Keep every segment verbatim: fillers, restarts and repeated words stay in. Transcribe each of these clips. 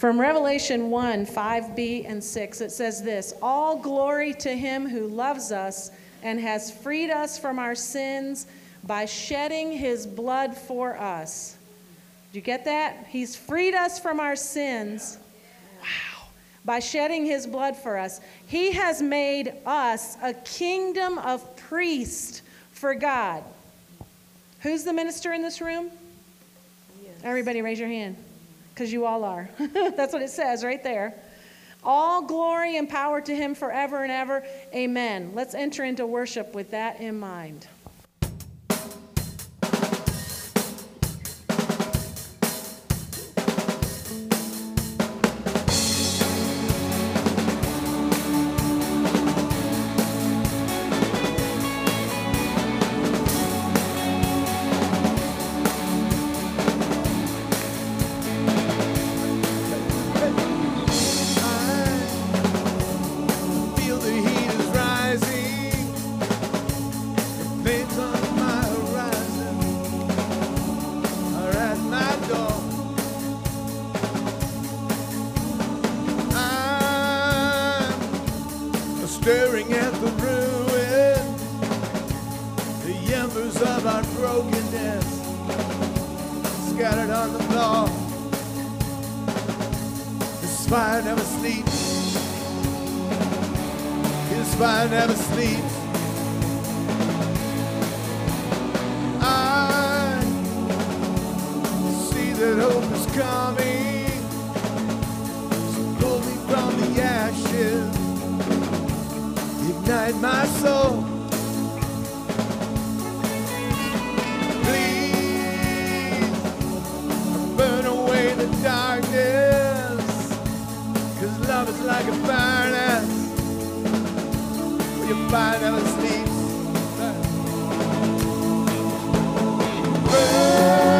From Revelation one, five b and six, it says this: all glory to him who loves us and has freed us from our sins by shedding his blood for us. Did you get that? He's freed us from our sins. Wow. By shedding his blood for us. He has made us a kingdom of priests for God. Who's the minister in this room? Yes. Everybody raise your hand. Because you all are. That's what it says right there. All glory and power to him forever and ever. Amen. Let's enter into worship with that in mind. Staring at the ruin, the embers of our brokenness scattered on the floor. His fire never sleeps. His fire never sleeps. I see that hope is coming to pull me from the ashes. Ignite my soul. Please burn away the darkness, 'cause love is like a furnace where your fire never sleeps. Burn.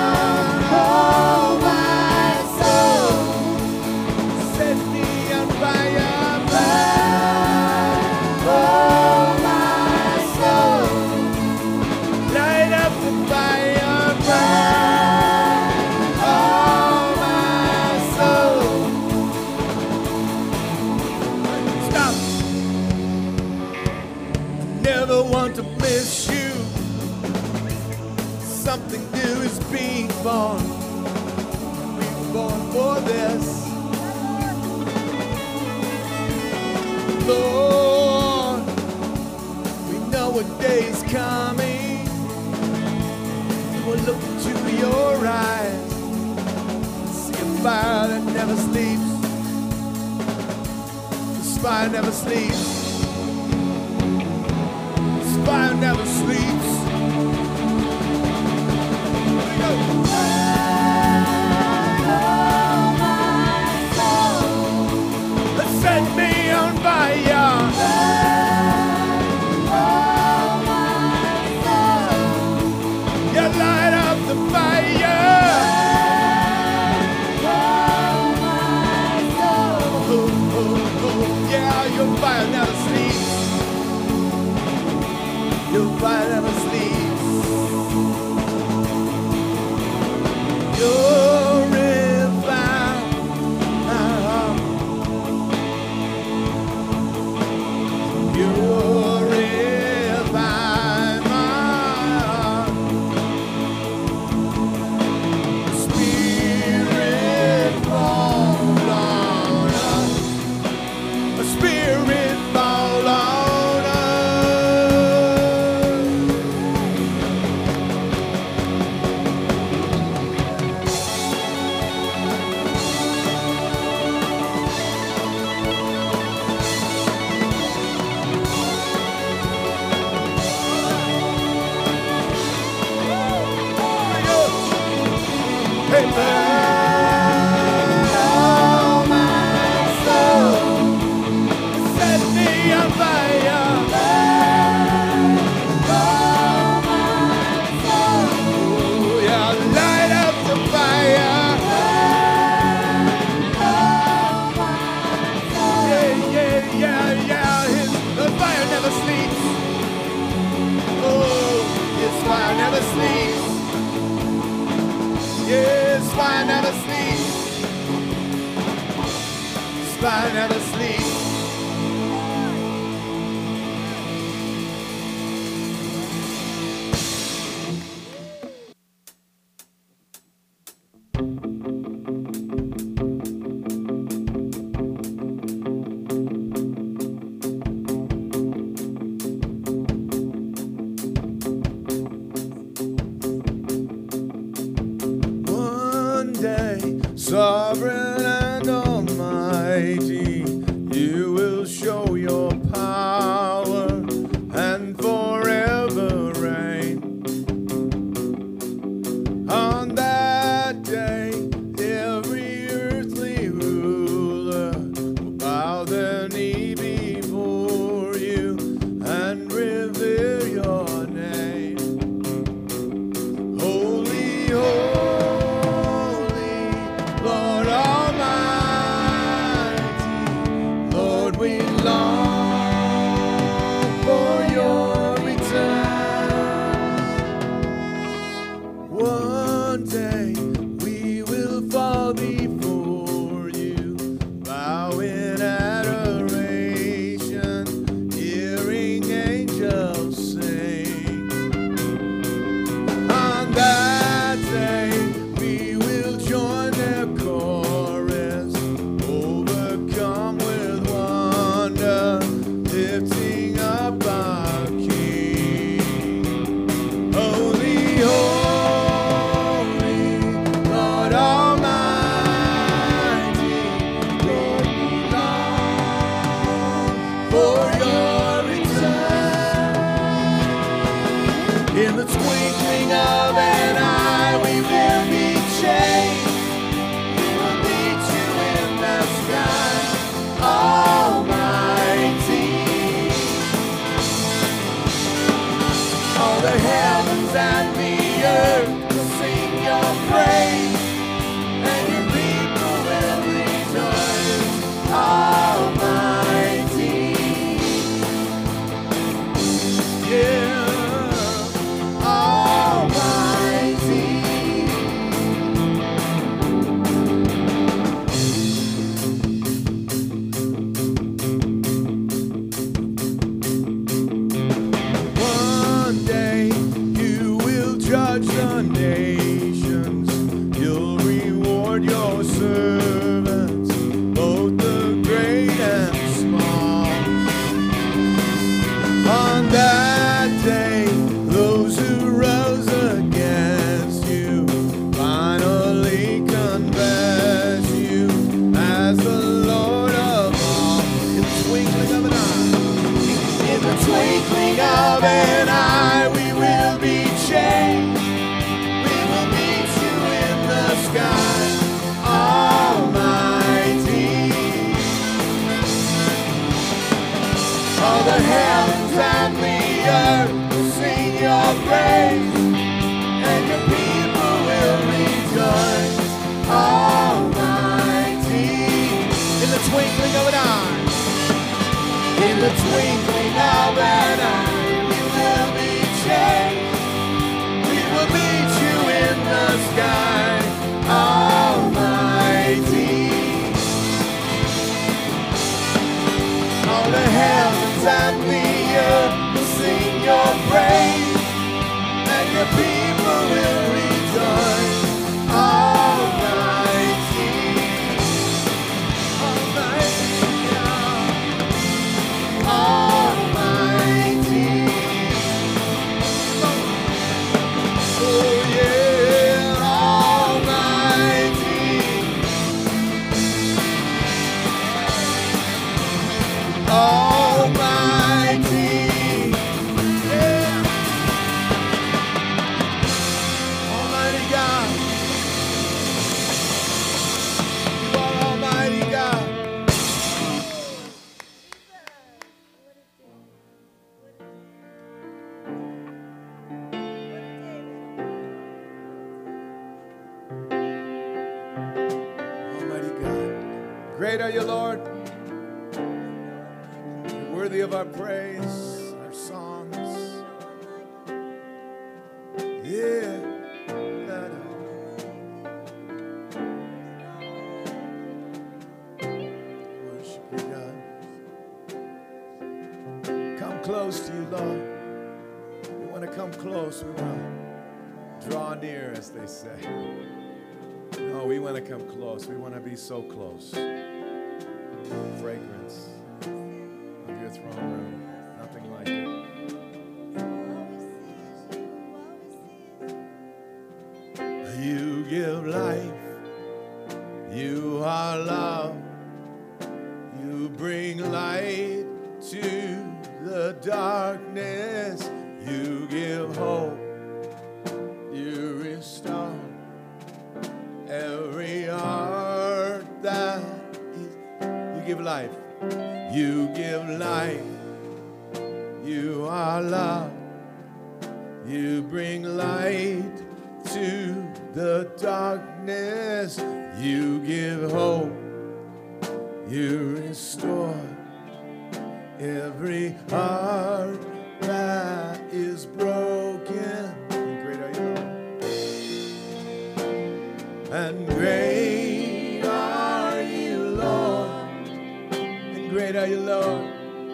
Born, we were born for this. Lord, we know what day is coming. We'll look into your eyes, see a fire that never sleeps. This fire never sleeps. This fire never sleeps. Set me on fire. Oh, my soul. You light up the fire. Oh, my soul. Oh, oh, oh. Yeah, your fire never sleeps. Your fire never sleeps. I never sleep. One day, sovereign and almighty, you will show your power and forever reign. On that day, every earthly ruler will bow their knee before you and revere your name. Holy, holy, Lord Almighty, Lord, we long for your return. One day we will fall before you, bow in adoration, hearing angels sing. On that day we will join their chorus, overcome with wonder, lifting up our King. Holy, holy, Lord Almighty, Lord, we long for your return. In the twinkling of an eye, we will be changed. We will meet you in the sky, Almighty. All the heavens and the earth will sing your praise, and your people will rejoice, Almighty. Yeah, Almighty. One day you will judge the nations. You'll reward your servants, both the great and small. On that day, those who rose against you finally confess you as the Lord of all. In the twinkling of an eye, in the twinkling of an eye, we will be changed. We will meet you in the sky, Almighty. All the heavens and the earth will sing your praise, and your people will rejoice, Almighty. In the twinkling of an eye, in the twinkling of an eye, we will be changed. We will meet you in the sky, Almighty. All the heavens and the earth will sing your praise, and your people will rejoice, Almighty. Almighty God. Almighty. Oh yeah, Almighty. Almighty. Yeah. Almighty God. You are Almighty God. Almighty God. Great are you, Lord. You're worthy of our praise, our songs. Yeah. He does. Come close to you, Lord. We want to come close. We want to draw near, as they say. No, we want to come close. We want to be so close. Fragrance of your throne room. Nothing like it. You give life. You are love. You bring light to the darkness. You give hope. You restore every heart that is. You give life. You give life. You are love. You bring light to the darkness. You give hope. You restore every heart that is broken. And great are you, Lord. And great are you, Lord.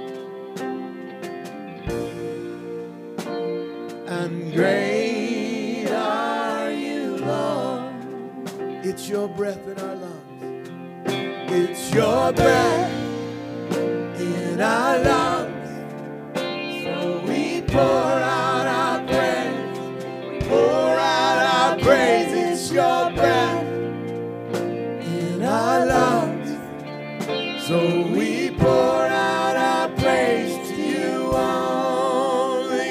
And great are you, Lord. It's your breath in our lungs. It's your breath in our lungs. So we pour out our praise. We pour out our praise. It's your breath in our lungs. So we pour out our praise to you only.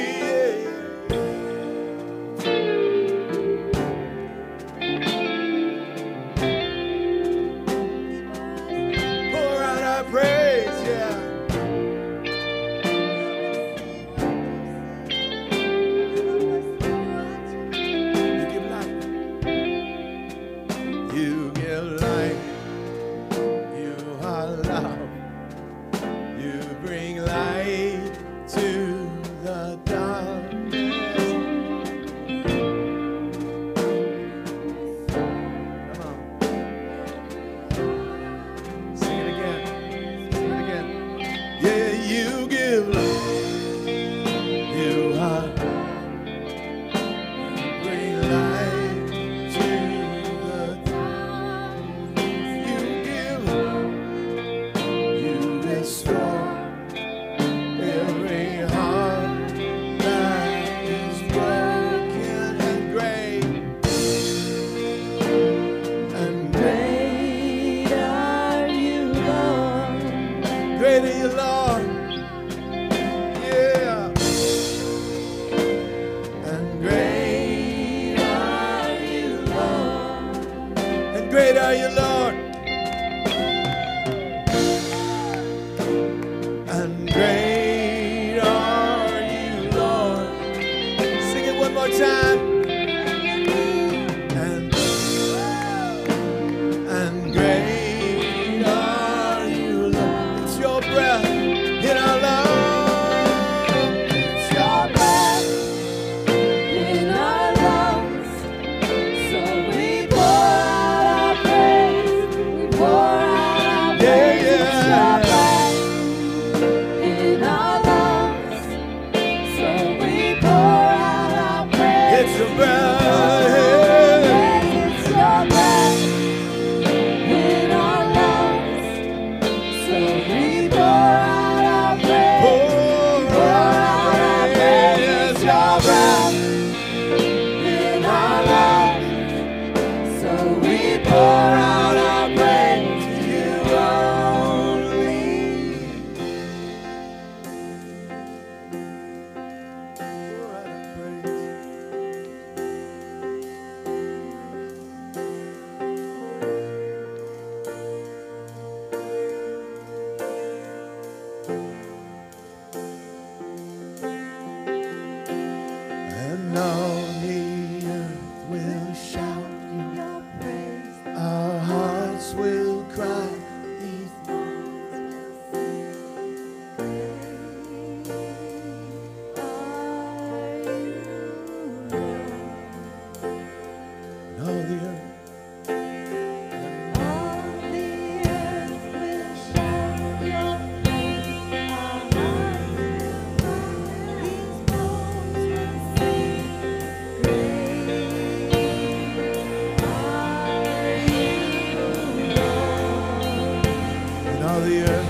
Pour out our praise, yeah. You give life. You are love. You bring light to the darkness. Come on. Sing it again. Sing it again. Yeah, you give life. You are bring light to the darkness. You give hope. You restore every heart that is broken. And great, and great are you, Lord. Great are you, Lord. Yeah. And great are you, Lord. And great are you, Lord. And great are you, Lord. Sing it one more time. And, and great are you, Lord. It's your breath in our lungs. It's your breath In our lungs, so we pour out our praise. We pour out our Yeah, praise. It's yeah. your breath in our lungs, so we pour out our praise. It's your breath. It's your breath in our lungs, so we pour out our praise. Pour Pour out out our praise. praise. It's your breath in our lungs, so we pour out our praise to you only. Pour out our praise. And all the earth will shout you. Your praise, Our hearts will cry. These and all the earth. all the earth will shout all the earth.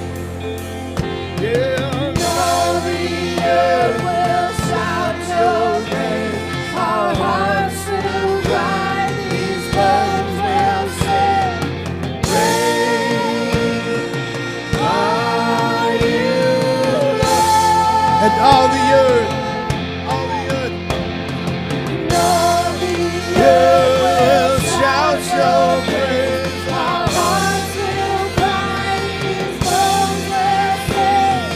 Yeah, All the earth will shout your praise. Our hearts will cry, these bones will sing. Great are you, Lord. and all the earth, all the earth, And all the earth earth will will shout your praise. Our hearts will cry, these bones will sing.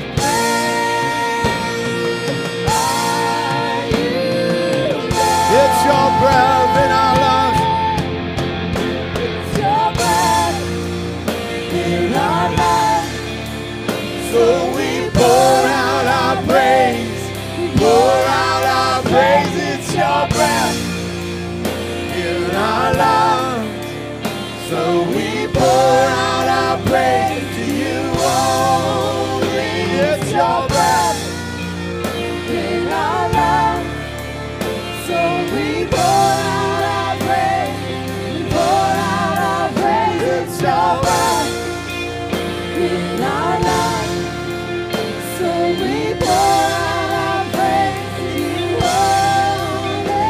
Great are you, Lord. It's your breath in our lungs. It's your breath in our lungs. So we pour out our praise, pour out our praise. It's your breath in our lungs. So we pour out our praise to you only. It's your breath In our lungs. So we pour out our praise. We pour out our praise. It's your breath in our lungs. So we pour out our praise to you only.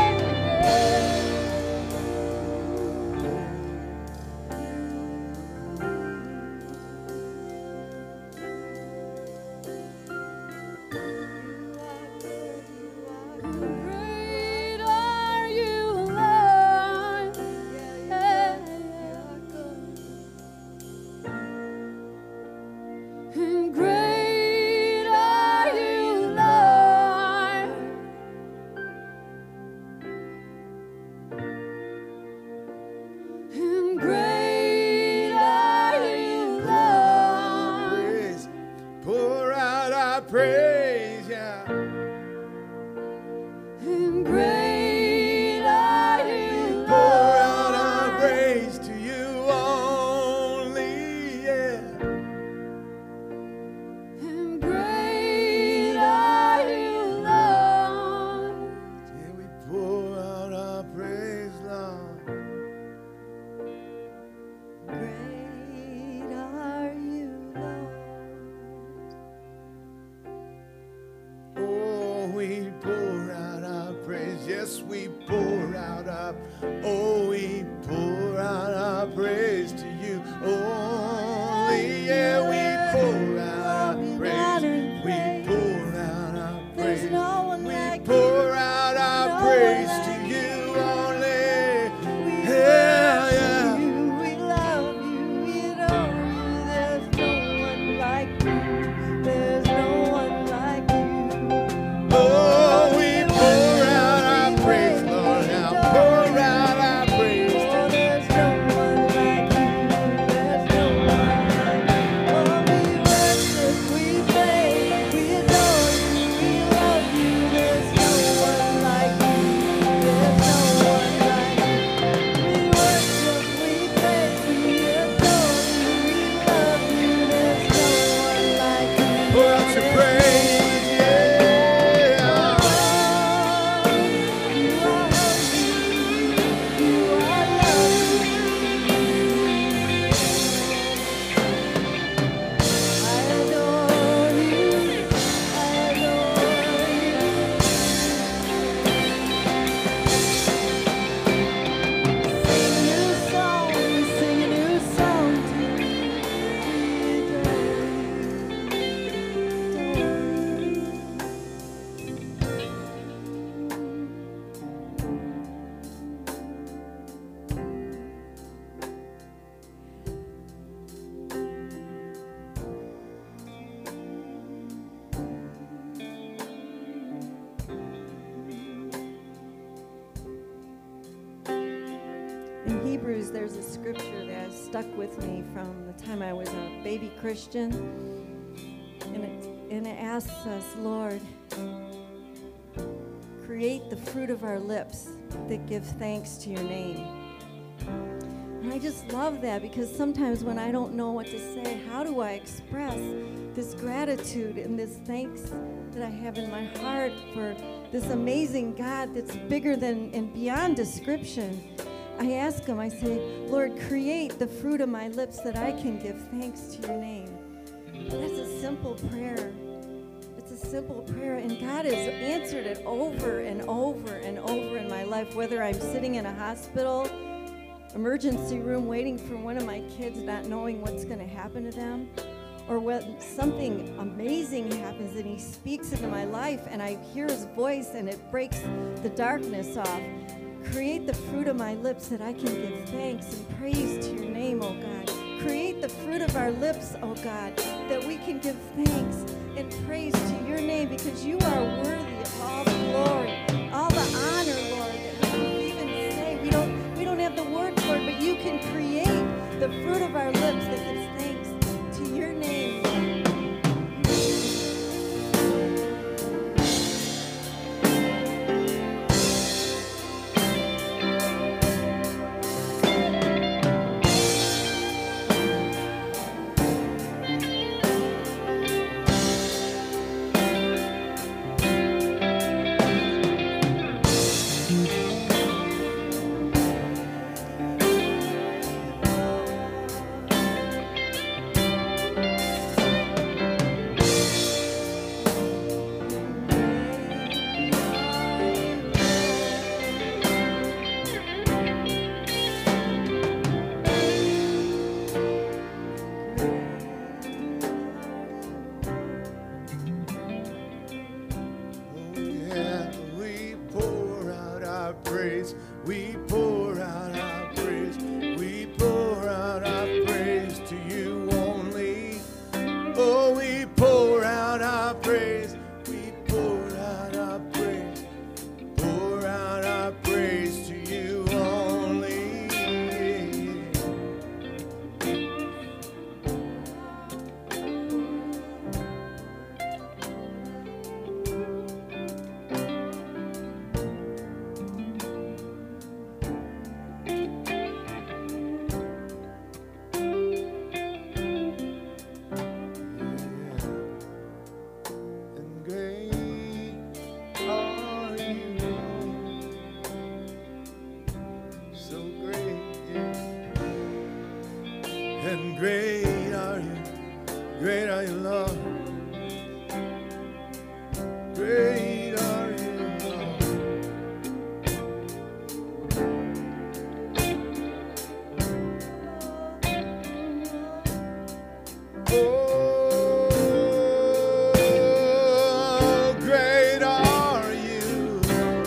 Great are you, Lord. And great are you, Lord. And great are you, Lord. praise. Pour out our praise, yeah. And great are you, Pour out our Lord. praise to you only, yeah. And great are you, Lord. Yeah, we pour out our praise, Lord. Great are you, Lord. Oh, we pour out our praise. Yes, we pour out our. Oh, we pour out our praise to you only. Yeah, we pour out our praise. We pour out our There's praise. no one We like pour out our No praise one to like you only. We Yeah, worship yeah. you, we love you, we adore you. There's no one like you. There's no one like you. Oh, we pour out our praise, Lord. Now pour out our praise. Oh, there's no one like you. There's no one like you. Oh, we worship, we praise, we adore you, we love you. There's no one like you. There's no one like you. We worship, we praise, we adore you, we love you. There's no one like you. Pour out your praise, yeah. You are holy, you are lovely. I adore you, I adore you. Sing a new song, sing a new song to you. We adore you, adore you. In Hebrews, there's a scripture that has stuck with me from the time I was a baby Christian. And it, and it asks us, Lord, create the fruit of our lips that give thanks to your name. And I just love that, because sometimes when I don't know what to say, how do I express this gratitude and this thanks that I have in my heart for this amazing God that's bigger than and beyond description? I ask him, I say, Lord, create the fruit of my lips that I can give thanks to your name. That's a simple prayer. It's a simple prayer, and God has answered it over and over and over in my life, whether I'm sitting in a hospital, emergency room, waiting for one of my kids, not knowing what's going to happen to them, or when something amazing happens and he speaks into my life and I hear his voice and it breaks the darkness off. Create the fruit of my lips that I can give thanks and praise to your name, oh God. Create the fruit of our lips, oh God, that we can give thanks and praise to your name, because you are worthy of all the glory, all the honor, Lord, that we can even say. We don't, we don't have the words, Lord, but you can create the fruit of our lips that gives thanks to your name, Lord. We pour out our praise. We pour out our praise to you only. Oh, we pour out our praise. We pour out our praise. Pour out our praise to you only. And great are you, great are you, Lord. Great are you, Lord. Oh, great are you.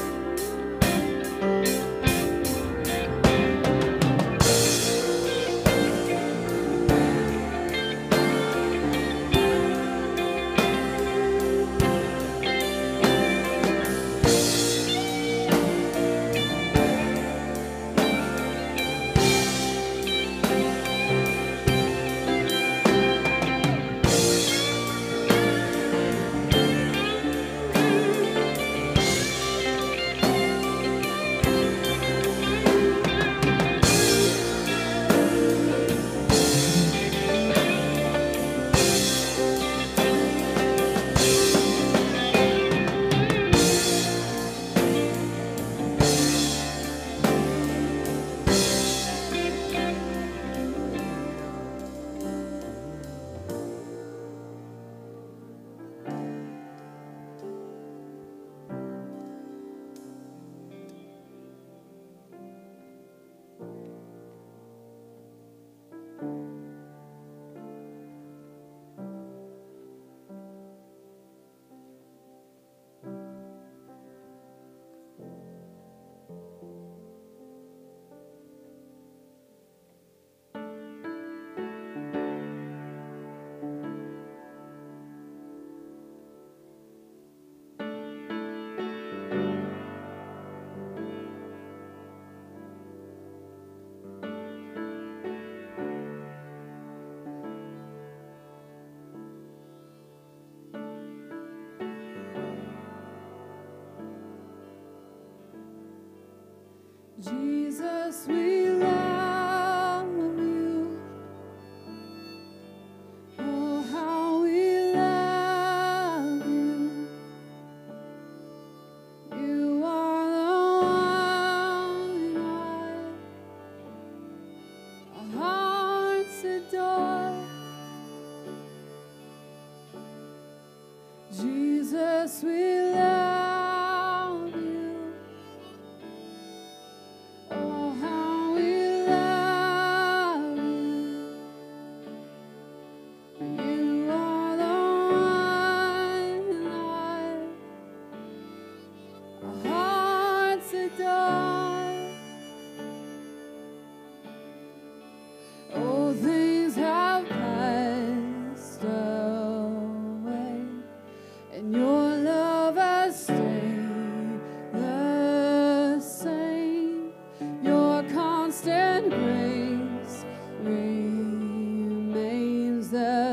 Jesus, we love you. Oh, how we love you. You are the one I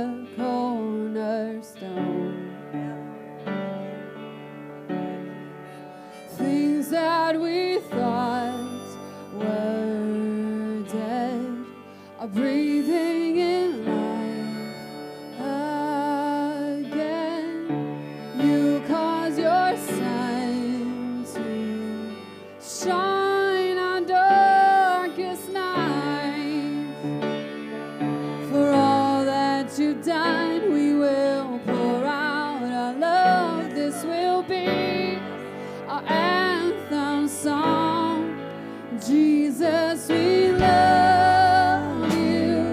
the cornerstone. Things that we thought were dead are breathing in life again. You cause your sun to shine on darkest nights. For all that you've done, we will pour out our love. This will be our anthem song. Jesus, we love you.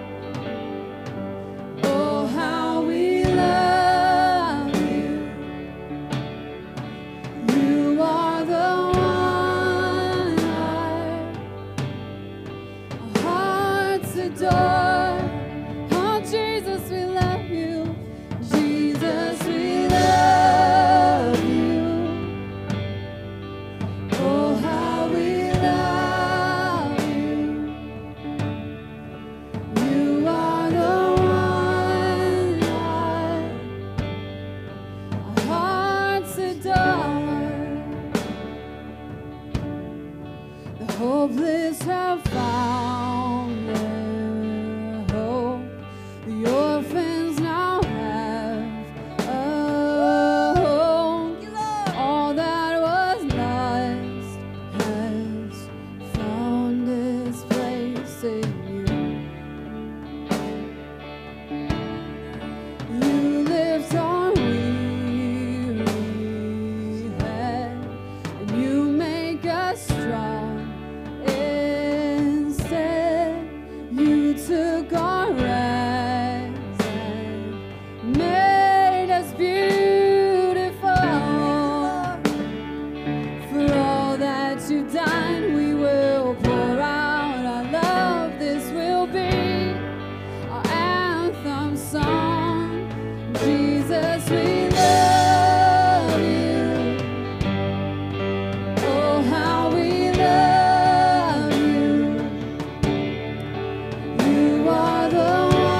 Oh, how we love you. You are the one our hearts adore. Oh, Jesus, we love you. Jesus, we love you. Oh, how we love you. You are the one our hearts adore. The hopeless have found their hope. The orphans now have a home. All that was lost has found its place in you. You lift our weary head, and you make us strong. Instead, you took our rags and made us beautiful. For all that you've done, we will pour out our love. This will be our anthem song. Jesus, we love you. Oh, how we love you. You are the one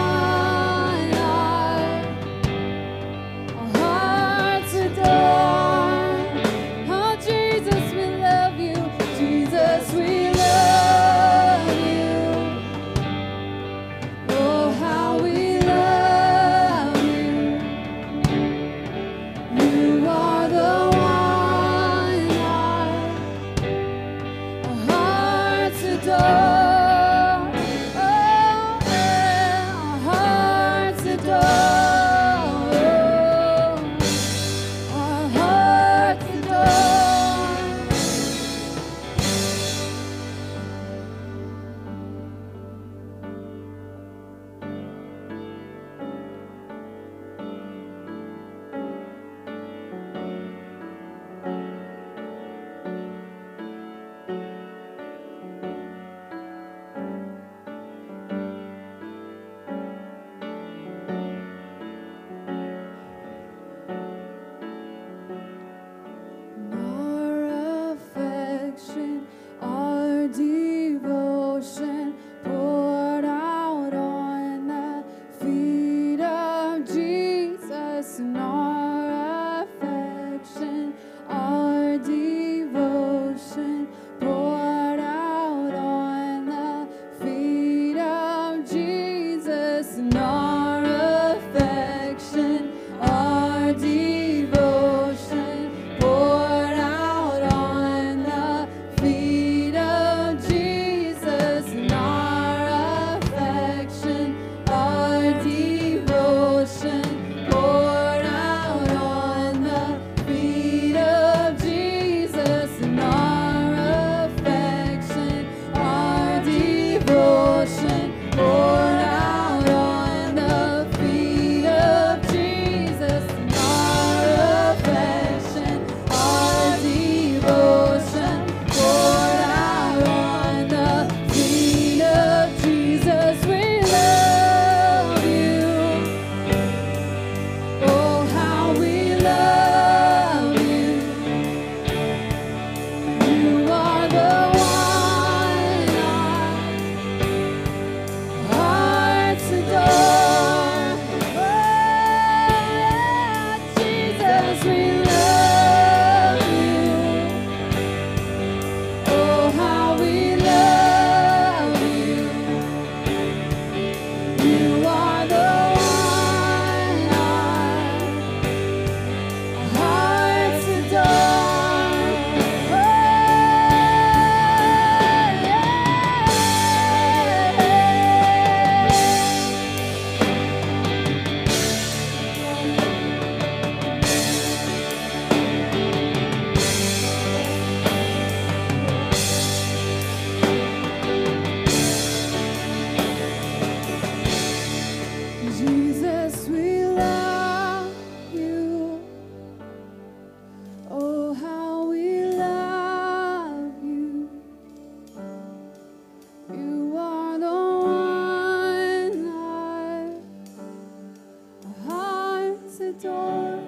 adore.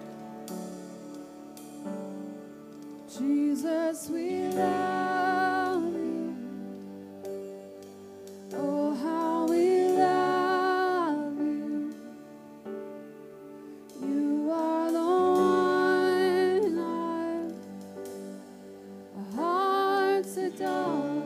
Jesus, we love you. Oh, how we love you. You are the one our hearts adore.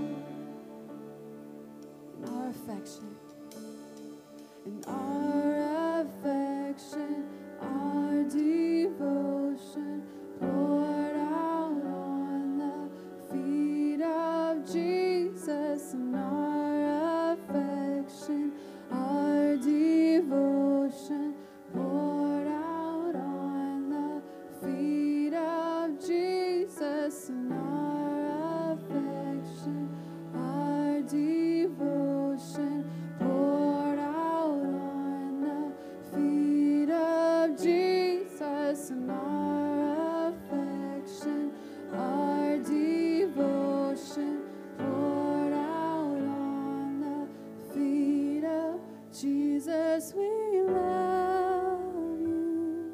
In our affection, in our affection, our devotion poured out on the feet of Jesus. In our affection, our devotion poured out on the feet of Jesus. In our affection, our devotion poured out on the feet of Jesus. In our affection, our devotion poured out on the feet of Jesus. We love you.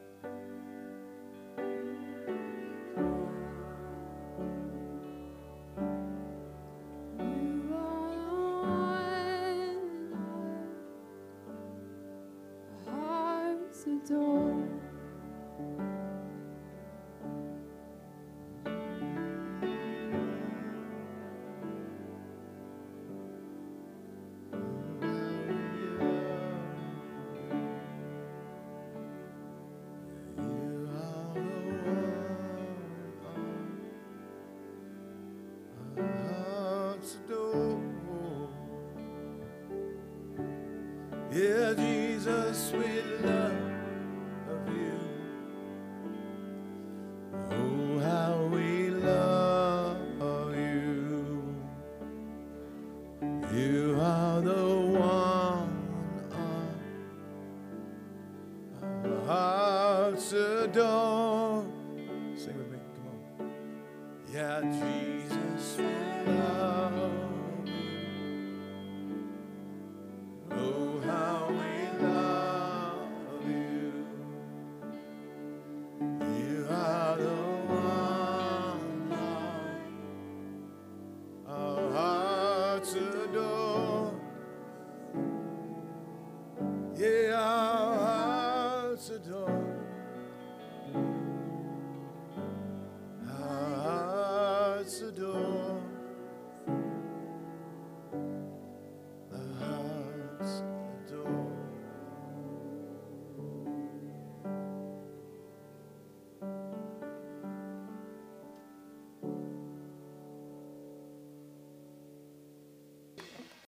You are the one our hearts adore. You are the one our hearts adore. Yeah, Jesus, we love you. Oh, how we love you. You are the one our hearts adore. Sing with me, come on. Yeah, Jesus.